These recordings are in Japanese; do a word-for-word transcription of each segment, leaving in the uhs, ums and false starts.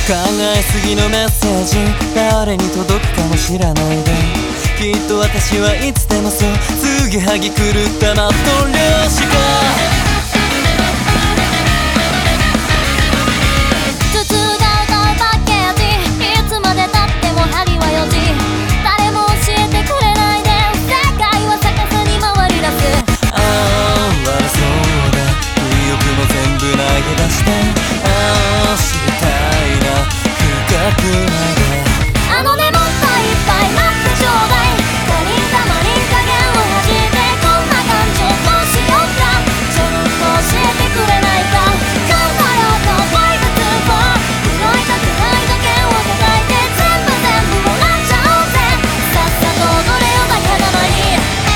考えすぎのメッセージ誰に届くかも知らないで、きっと私はいつでもそう継ぎはぎ狂ったマット漁師か。 頭痛が歌うパッケージ、いつまでたっても針はよじ、誰も教えてくれないで世界は逆さに回り出す。 ああ悪そうだ不意欲も全部投げ出して、ああ知りたいな深くまで。 あのねもっといっぱい待ってちょうだい、他人かマリン加減を弾いて、こんな感情どうしようか、ちょっと教えてくれないか。頑張ろうとファイブツーフォー、黒いと暗い時計を叩いて全部全部もらっちゃおうぜ、さっさと踊れよバカだまに。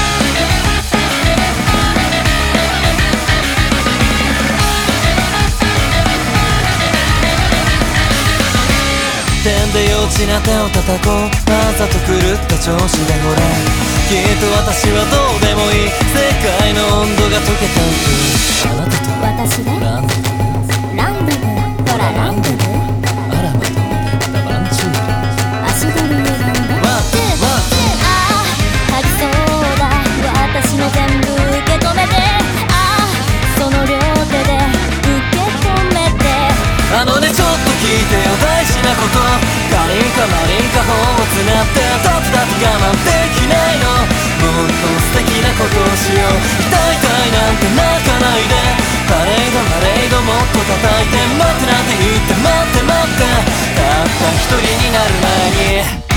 点で幼稚な手を叩こう、わざと狂った調子でほら、きっと私はどうでもいい、世界の温度が溶けた後、あなたと私でランデブー、 ランデブー、ほらランデブー、 あらまとったバンチュール、 足取り歪んでワンツーワンツー、 ああ吐きそうだ、私の全部受け止めて、ああその両手で受け止めて。 あのねちょっと聞いてよ大事なこと、カリンかマリンか本をつなってだってだって我慢できないの、もっと素敵なことをしよう、痛い痛いなんて泣かないで、パレードパレードもっと叩いて、待ってなんて言って待って待って、たった一人になる前に。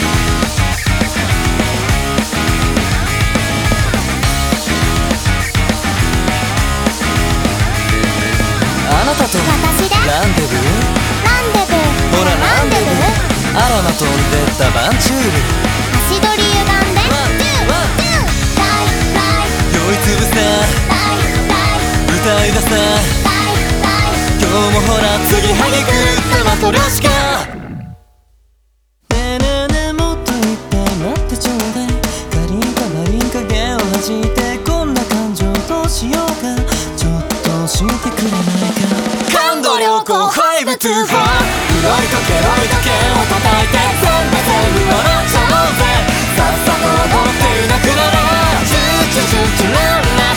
あなたと私でランデブー、 ランデブー、 ほらランデブー、あらま飛んでったバンチュール、 足取り歪んでワンツーワンツー、 ライライ酔いつぶさライライ歌い出さ、 ライライ、 今日もほら継ぎはぎ狂ったマトリョーシカ。ねえねえねえもっといっぱい待ってちょうだい、カリンかマリン加減を弾いて、こんな感情どうしようか、ちょっと教えてくれないか。感動良好ファイブツーフォー、黒いとケロい時計を叩いて全部全部笑っちゃおうぜ、さっさと踊っていなくなれ、チューチューチューチューランラン。